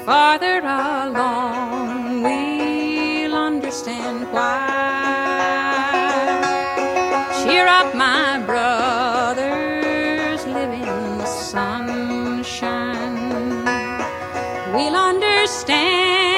farther along, we'll understand why. Cheer up, my brothers, live in the sunshine. We'll understand